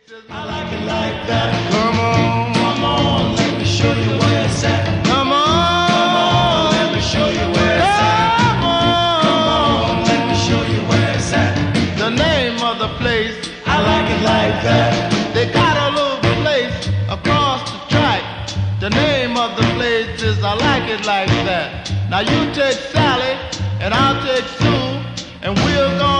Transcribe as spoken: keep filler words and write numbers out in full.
I like it like that. Come on, come on, let me show you where it's at. Come on, come on, let me show you where it's at. Come on, come on, let me show you where it's at. The name of the place, I like it like that. They got a little place across the track. The name of the place is I like it like that. Now you take Sally and I'll take Sue, and we'll go